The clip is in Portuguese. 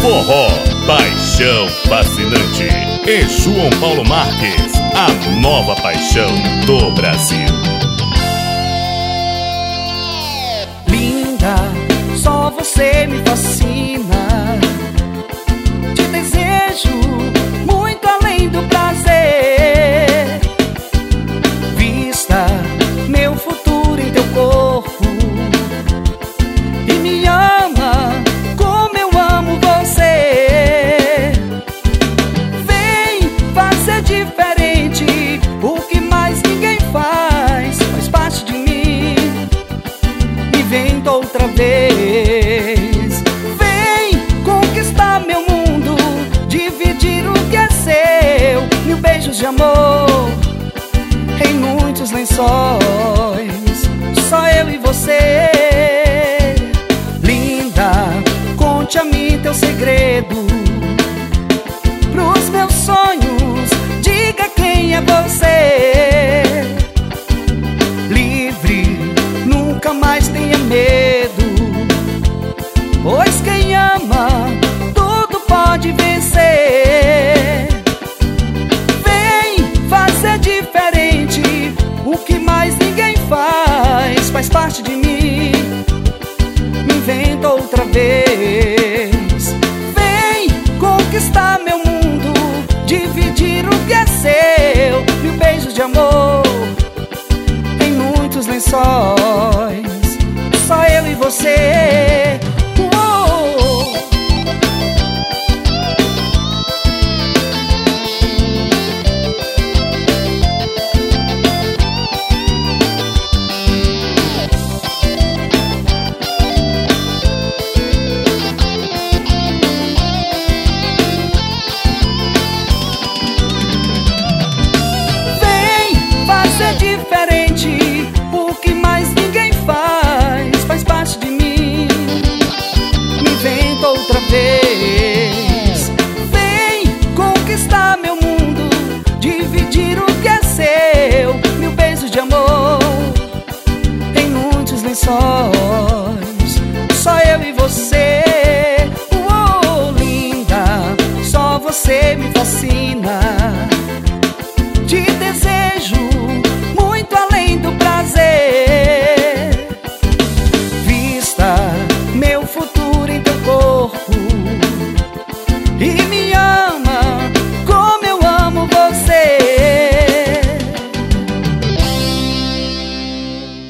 forró, paixão fascinante. E João Paulo Marques, a nova paixão do Brasil. Linda, só você me fascina. Te desejo muito além do prazer. Vista meu futuro em teu corpo e me ama como eu amo você. Vem fazer diferente, o que mais ninguém faz parte de mim. Me vem outra vez, vem conquistar meu mundo, dividir o que é seu. Mil beijos de amor em muitos lençóis, só eu e você. Linda, conte a mim teu segredo, pros meus sonhos, diga quem é você. Livre, nunca mais tenha medo, pois quem ama tudo pode vencer. Vem fazer diferente, o que mais ninguém faz parte de mim. Me inventa outra vez, vem conquistar meu mundo, dividir o que é seu. Mil beijos de amor em muitos lençóis, só eu e você. Diferente, o que mais ninguém faz parte de mim. Me inventa outra vez, vem conquistar meu mundo, dividir o que é seu. Mil beijos de amor em muitos lençóis, só eu e você. Linda, só você me fascina.